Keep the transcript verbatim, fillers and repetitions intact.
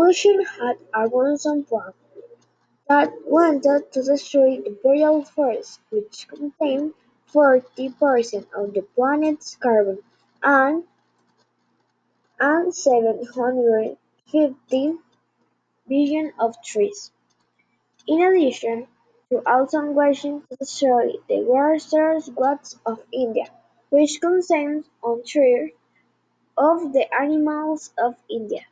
Russian had a gruesome plan that wanted to destroy the boreal forest, which contained forty percent of the planet's carbon and and seven hundred fifty billion of trees. In addition, to also wishing to destroy the Western Ghats of India, which contains one-third of the animals of India.